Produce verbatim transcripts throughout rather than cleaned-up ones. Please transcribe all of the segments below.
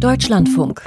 Deutschlandfunk.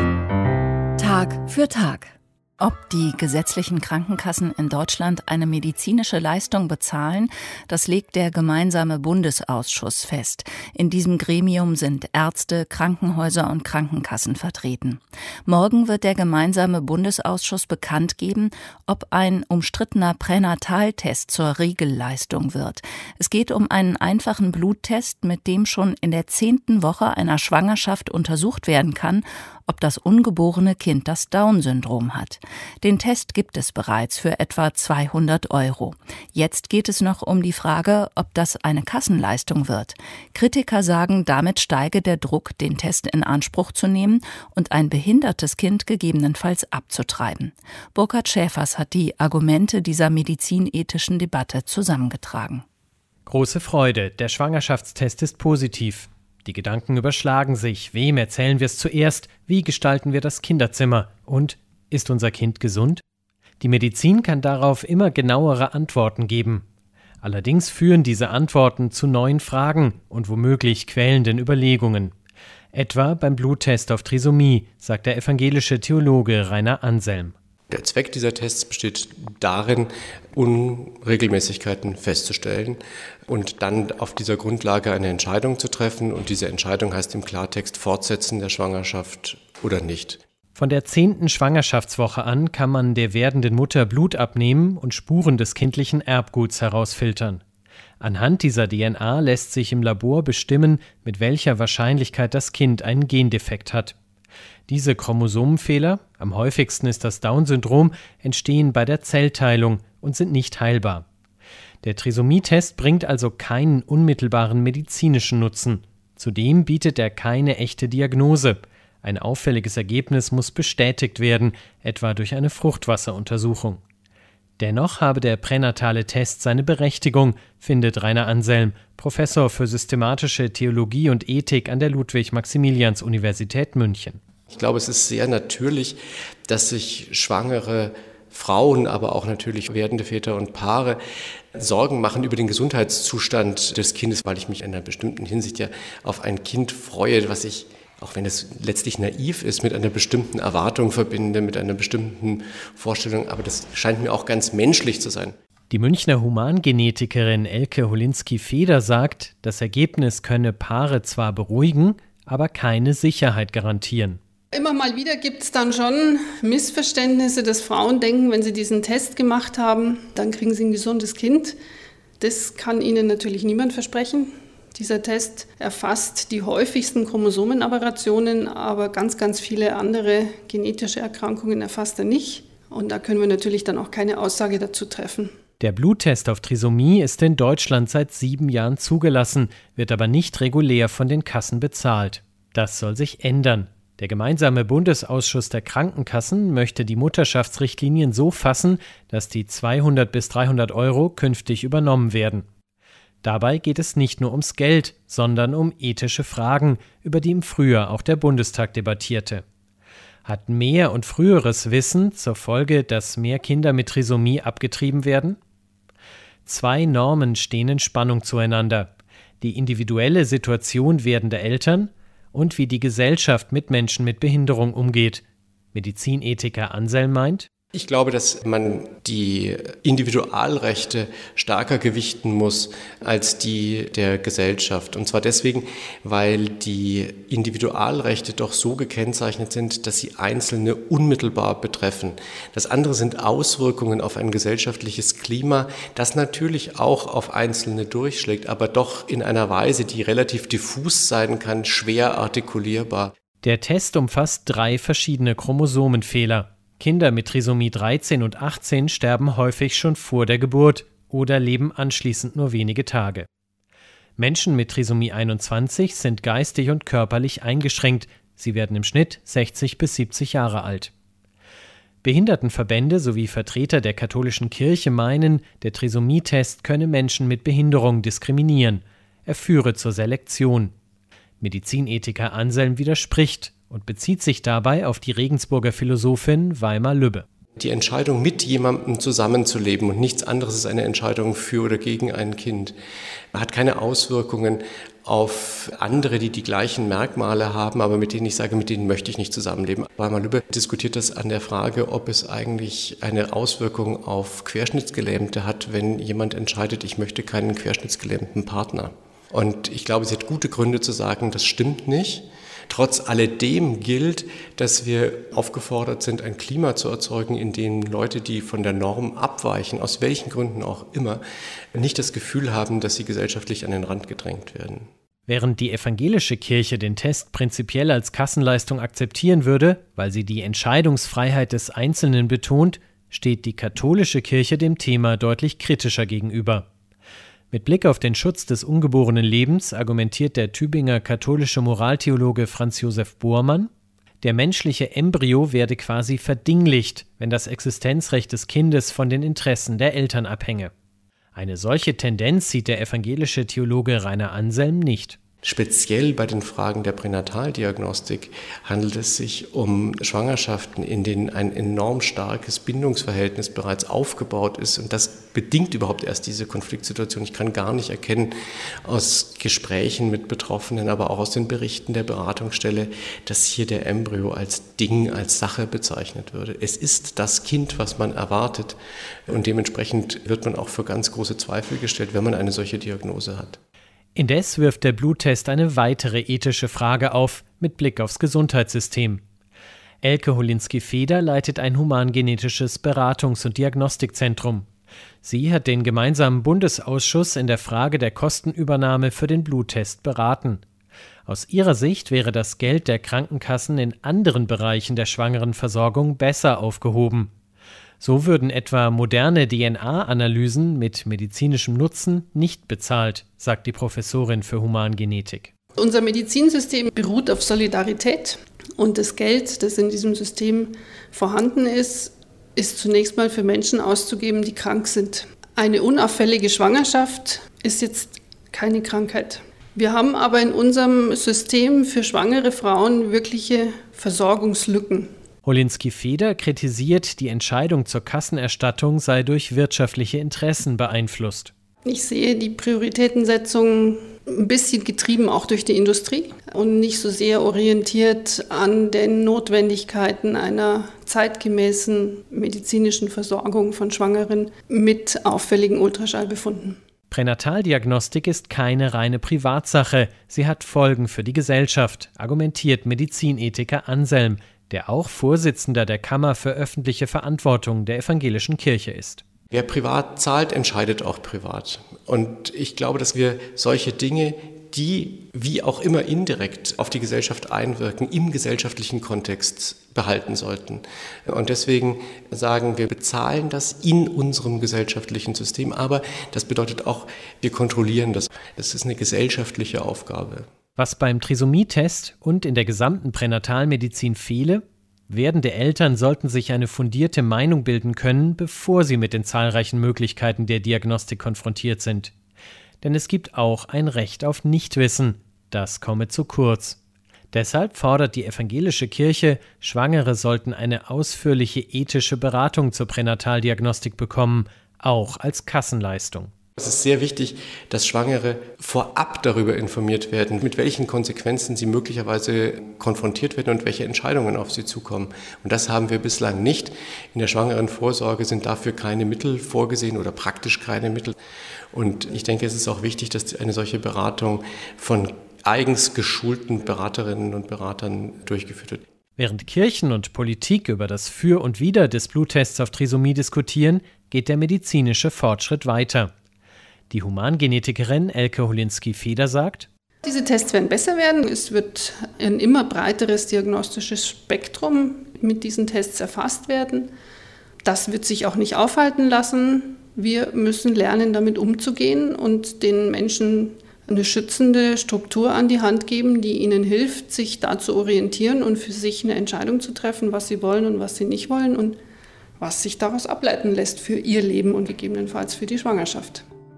Tag für Tag. Ob die gesetzlichen Krankenkassen in Deutschland eine medizinische Leistung bezahlen, das legt der gemeinsame Bundesausschuss fest. In diesem Gremium sind Ärzte, Krankenhäuser und Krankenkassen vertreten. Morgen wird der gemeinsame Bundesausschuss bekannt geben, ob ein umstrittener Pränataltest zur Regelleistung wird. Es geht um einen einfachen Bluttest, mit dem schon in der zehnten Woche einer Schwangerschaft untersucht werden kann, ob das ungeborene Kind das Down-Syndrom hat. Den Test gibt es bereits für etwa zweihundert Euro. Jetzt geht es noch um die Frage, ob das eine Kassenleistung wird. Kritiker sagen, damit steige der Druck, den Test in Anspruch zu nehmen und ein behindertes Kind gegebenenfalls abzutreiben. Burkhard Schäfers hat die Argumente dieser medizinethischen Debatte zusammengetragen. Große Freude, der Schwangerschaftstest ist positiv. Die Gedanken überschlagen sich. Wem erzählen wir es zuerst? Wie gestalten wir das Kinderzimmer? Und ist unser Kind gesund? Die Medizin kann darauf immer genauere Antworten geben. Allerdings führen diese Antworten zu neuen Fragen und womöglich quälenden Überlegungen. Etwa beim Bluttest auf Trisomie, sagt der evangelische Theologe Rainer Anselm. Der Zweck dieser Tests besteht darin, Unregelmäßigkeiten festzustellen und dann auf dieser Grundlage eine Entscheidung zu treffen. Und diese Entscheidung heißt im Klartext Fortsetzen der Schwangerschaft oder nicht. Von der zehnten Schwangerschaftswoche an kann man der werdenden Mutter Blut abnehmen und Spuren des kindlichen Erbguts herausfiltern. Anhand dieser D N A lässt sich im Labor bestimmen, mit welcher Wahrscheinlichkeit das Kind einen Gendefekt hat. Diese Chromosomenfehler, am häufigsten ist das Down-Syndrom, entstehen bei der Zellteilung und sind nicht heilbar. Der Trisomie-Test bringt also keinen unmittelbaren medizinischen Nutzen. Zudem bietet er keine echte Diagnose. Ein auffälliges Ergebnis muss bestätigt werden, etwa durch eine Fruchtwasseruntersuchung. Dennoch habe der pränatale Test seine Berechtigung, findet Rainer Anselm, Professor für systematische Theologie und Ethik an der Ludwig-Maximilians-Universität München. Ich glaube, es ist sehr natürlich, dass sich schwangere Frauen, aber auch natürlich werdende Väter und Paare Sorgen machen über den Gesundheitszustand des Kindes, weil ich mich in einer bestimmten Hinsicht ja auf ein Kind freue, was ich, auch wenn es letztlich naiv ist, mit einer bestimmten Erwartung verbinde, mit einer bestimmten Vorstellung. Aber das scheint mir auch ganz menschlich zu sein. Die Münchner Humangenetikerin Elke Holinski-Feder sagt, das Ergebnis könne Paare zwar beruhigen, aber keine Sicherheit garantieren. Immer mal wieder gibt es dann schon Missverständnisse, dass Frauen denken, wenn sie diesen Test gemacht haben, dann kriegen sie ein gesundes Kind. Das kann ihnen natürlich niemand versprechen. Dieser Test erfasst die häufigsten Chromosomenaberrationen, aber ganz, ganz viele andere genetische Erkrankungen erfasst er nicht. Und da können wir natürlich dann auch keine Aussage dazu treffen. Der Bluttest auf Trisomie ist in Deutschland seit sieben Jahren zugelassen, wird aber nicht regulär von den Kassen bezahlt. Das soll sich ändern. Der gemeinsame Bundesausschuss der Krankenkassen möchte die Mutterschaftsrichtlinien so fassen, dass die zweihundert bis dreihundert Euro künftig übernommen werden. Dabei geht es nicht nur ums Geld, sondern um ethische Fragen, über die im Frühjahr auch der Bundestag debattierte. Hat mehr und früheres Wissen zur Folge, dass mehr Kinder mit Trisomie abgetrieben werden? Zwei Normen stehen in Spannung zueinander: die individuelle Situation werdender Eltern und wie die Gesellschaft mit Menschen mit Behinderung umgeht. Medizinethiker Anselm meint: Ich glaube, dass man die Individualrechte stärker gewichten muss als die der Gesellschaft. Und zwar deswegen, weil die Individualrechte doch so gekennzeichnet sind, dass sie Einzelne unmittelbar betreffen. Das andere sind Auswirkungen auf ein gesellschaftliches Klima, das natürlich auch auf Einzelne durchschlägt, aber doch in einer Weise, die relativ diffus sein kann, schwer artikulierbar. Der Test umfasst drei verschiedene Chromosomenfehler. Kinder mit Trisomie dreizehn und achtzehn sterben häufig schon vor der Geburt oder leben anschließend nur wenige Tage. Menschen mit Trisomie einundzwanzig sind geistig und körperlich eingeschränkt. Sie werden im Schnitt sechzig bis siebzig Jahre alt. Behindertenverbände sowie Vertreter der katholischen Kirche meinen, der Trisomie-Test könne Menschen mit Behinderung diskriminieren. Er führe zur Selektion. Medizinethiker Anselm widerspricht und bezieht sich dabei auf die Regensburger Philosophin Weimar Lübbe. Die Entscheidung, mit jemandem zusammenzuleben und nichts anderes ist eine Entscheidung für oder gegen ein Kind, hat keine Auswirkungen auf andere, die die gleichen Merkmale haben, aber mit denen ich sage, mit denen möchte ich nicht zusammenleben. Weimar Lübbe diskutiert das an der Frage, ob es eigentlich eine Auswirkung auf Querschnittsgelähmte hat, wenn jemand entscheidet, ich möchte keinen querschnittsgelähmten Partner. Und ich glaube, sie hat gute Gründe zu sagen, das stimmt nicht. Trotz alledem gilt, dass wir aufgefordert sind, ein Klima zu erzeugen, in dem Leute, die von der Norm abweichen, aus welchen Gründen auch immer, nicht das Gefühl haben, dass sie gesellschaftlich an den Rand gedrängt werden. Während die evangelische Kirche den Test prinzipiell als Kassenleistung akzeptieren würde, weil sie die Entscheidungsfreiheit des Einzelnen betont, steht die katholische Kirche dem Thema deutlich kritischer gegenüber. Mit Blick auf den Schutz des ungeborenen Lebens argumentiert der Tübinger katholische Moraltheologe Franz Josef Bormann, der menschliche Embryo werde quasi verdinglicht, wenn das Existenzrecht des Kindes von den Interessen der Eltern abhänge. Eine solche Tendenz sieht der evangelische Theologe Rainer Anselm nicht. Speziell bei den Fragen der Pränataldiagnostik handelt es sich um Schwangerschaften, in denen ein enorm starkes Bindungsverhältnis bereits aufgebaut ist. Und das bedingt überhaupt erst diese Konfliktsituation. Ich kann gar nicht erkennen aus Gesprächen mit Betroffenen, aber auch aus den Berichten der Beratungsstelle, dass hier der Embryo als Ding, als Sache bezeichnet würde. Es ist das Kind, was man erwartet. Und dementsprechend wird man auch für ganz große Zweifel gestellt, wenn man eine solche Diagnose hat. Indes wirft der Bluttest eine weitere ethische Frage auf, mit Blick aufs Gesundheitssystem. Elke Holinski-Feder leitet ein humangenetisches Beratungs- und Diagnostikzentrum. Sie hat den gemeinsamen Bundesausschuss in der Frage der Kostenübernahme für den Bluttest beraten. Aus ihrer Sicht wäre das Geld der Krankenkassen in anderen Bereichen der Schwangerenversorgung besser aufgehoben. So würden etwa moderne D N A-Analysen mit medizinischem Nutzen nicht bezahlt, sagt die Professorin für Humangenetik. Unser Medizinsystem beruht auf Solidarität und das Geld, das in diesem System vorhanden ist, ist zunächst mal für Menschen auszugeben, die krank sind. Eine unauffällige Schwangerschaft ist jetzt keine Krankheit. Wir haben aber in unserem System für schwangere Frauen wirkliche Versorgungslücken. Holinski-Feder kritisiert, die Entscheidung zur Kassenerstattung sei durch wirtschaftliche Interessen beeinflusst. Ich sehe die Prioritätensetzung ein bisschen getrieben auch durch die Industrie und nicht so sehr orientiert an den Notwendigkeiten einer zeitgemäßen medizinischen Versorgung von Schwangeren mit auffälligen Ultraschallbefunden. Pränataldiagnostik ist keine reine Privatsache. Sie hat Folgen für die Gesellschaft, argumentiert Medizinethiker Anselm, der auch Vorsitzender der Kammer für öffentliche Verantwortung der evangelischen Kirche ist. Wer privat zahlt, entscheidet auch privat. Und ich glaube, dass wir solche Dinge, die wie auch immer indirekt auf die Gesellschaft einwirken, im gesellschaftlichen Kontext behalten sollten. Und deswegen sagen wir, bezahlen das in unserem gesellschaftlichen System. Aber das bedeutet auch, wir kontrollieren das. Das ist eine gesellschaftliche Aufgabe. Was beim Trisomie-Test und in der gesamten Pränatalmedizin fehle, werdende Eltern sollten sich eine fundierte Meinung bilden können, bevor sie mit den zahlreichen Möglichkeiten der Diagnostik konfrontiert sind. Denn es gibt auch ein Recht auf Nichtwissen. Das komme zu kurz. Deshalb fordert die evangelische Kirche, Schwangere sollten eine ausführliche ethische Beratung zur Pränataldiagnostik bekommen, auch als Kassenleistung. Es ist sehr wichtig, dass Schwangere vorab darüber informiert werden, mit welchen Konsequenzen sie möglicherweise konfrontiert werden und welche Entscheidungen auf sie zukommen. Und das haben wir bislang nicht. In der Schwangerenvorsorge sind dafür keine Mittel vorgesehen oder praktisch keine Mittel. Und ich denke, es ist auch wichtig, dass eine solche Beratung von eigens geschulten Beraterinnen und Beratern durchgeführt wird. Während Kirchen und Politik über das Für und Wider des Bluttests auf Trisomie diskutieren, geht der medizinische Fortschritt weiter. Die Humangenetikerin Elke Holinski-Feder sagt: Diese Tests werden besser werden. Es wird ein immer breiteres diagnostisches Spektrum mit diesen Tests erfasst werden. Das wird sich auch nicht aufhalten lassen. Wir müssen lernen, damit umzugehen und den Menschen eine schützende Struktur an die Hand geben, die ihnen hilft, sich da zu orientieren und für sich eine Entscheidung zu treffen, was sie wollen und was sie nicht wollen und was sich daraus ableiten lässt für ihr Leben und gegebenenfalls für die Schwangerschaft.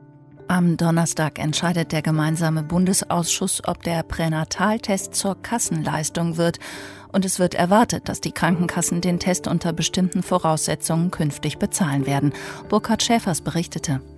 Am Donnerstag entscheidet der gemeinsame Bundesausschuss, ob der Pränataltest zur Kassenleistung wird. Und es wird erwartet, dass die Krankenkassen den Test unter bestimmten Voraussetzungen künftig bezahlen werden. Burkhard Schäfers berichtete.